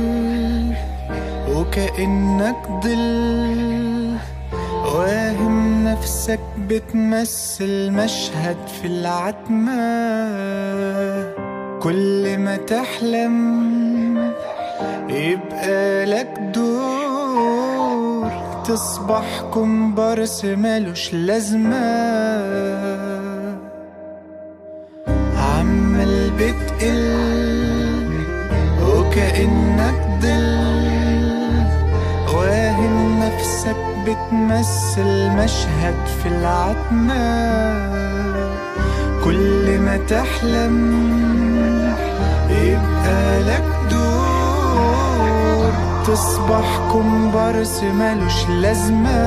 وكأنك ظل، واهم نفسك بتمثل مشهد في العتمة. كل ما تحلم يبقى لك دور، تصبح كومبارس مالوش لازمة. عمال بتقل وكأنك ظل، واهم نفسك بتمثل مشهد في العتمة. كل ما تحلم يبقى لك دور، تصبح كومبارس مالوش لازمة.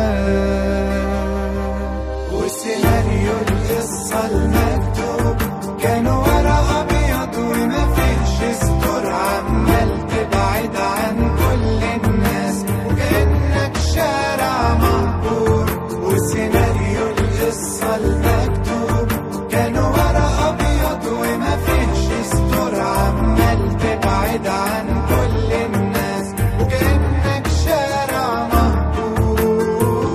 وسيناريو القصة المكتوب كان ورقة أبيض وما فيش سطور، عمال تبعد عن كل الناس وكأنك شارع مهجور. وسيناريو القصة المكتوب كان ورقة أبيض وما فيش سطور، عمال تبعد عن كل الناس وكأنك شارع مهجور.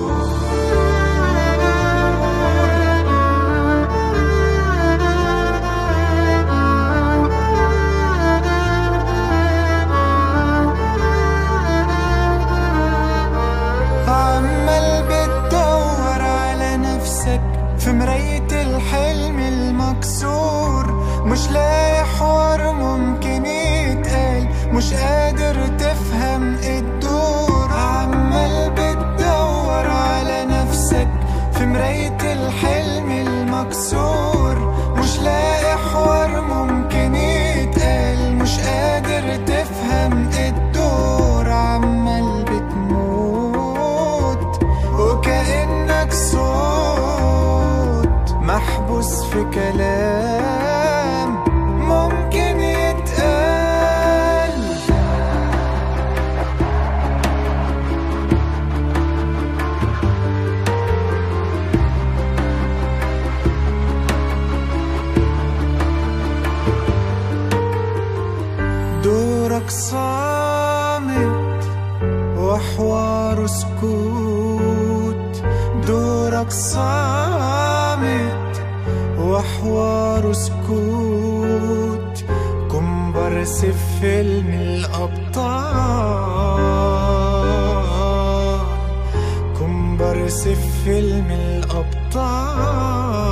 عمال بتدور على نفسك في مراية الحلم المكسور، مش لاقي حوار ممكن يتقال، مش قادر تفهم الدور. عمال بتدور على نفسك في مراية الحلم المكسور، مش لاقي حوار ممكن يتقال، مش قادر تفهم الدور. عمال بتموت وكأنك صوت محبوس في كلام ممكن يتقال. دورك صامت وحواره سكوت، دورك صامت وحواره سكوت. كومبارس في فيلم الأبطال، كومبارس في فيلم الأبطال.